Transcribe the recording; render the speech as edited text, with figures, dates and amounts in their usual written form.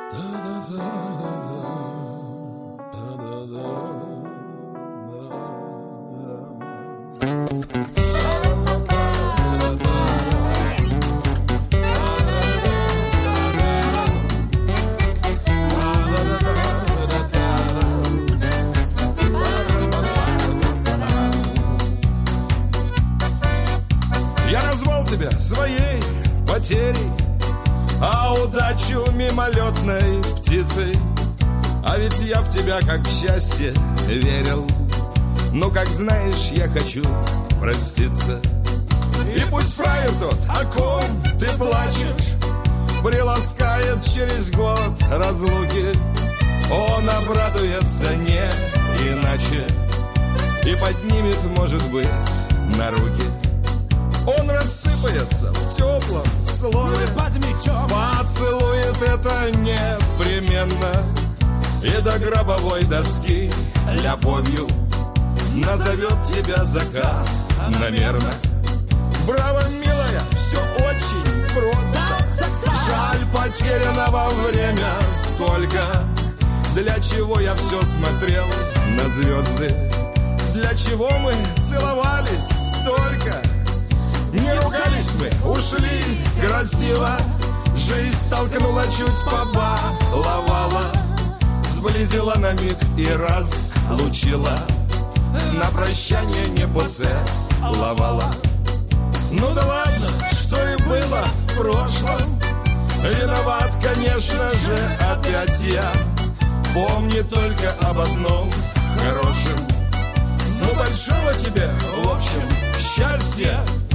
Я назвал тебя своей потерей, а удачу мимолетной птицей. А ведь я в тебя как в счастье верил. Но, как знаешь, я хочу проститься. И пусть фраер тот, о ком ты плачешь, приласкает через год разлуки. Он обрадуется не иначе и поднимет, может быть, на руки. Он рассыпается в теплом слове, поцелует это непременно и до гробовой доски любовью назовет тебя закономерно. Браво, милая, все очень просто. Жаль, потерянного время столько. Для чего я все смотрел на звезды? Для чего мы целовались столько? Не ругались мы, ушли красиво. Жизнь столкнула, чуть побаловала, сблизила на миг и разлучила. На прощание не поцеловала. Ну да ладно, что и было в прошлом. Виноват, конечно же, опять я. Помни только об одном хорошем. Ну большого тебе, в общем, счастья.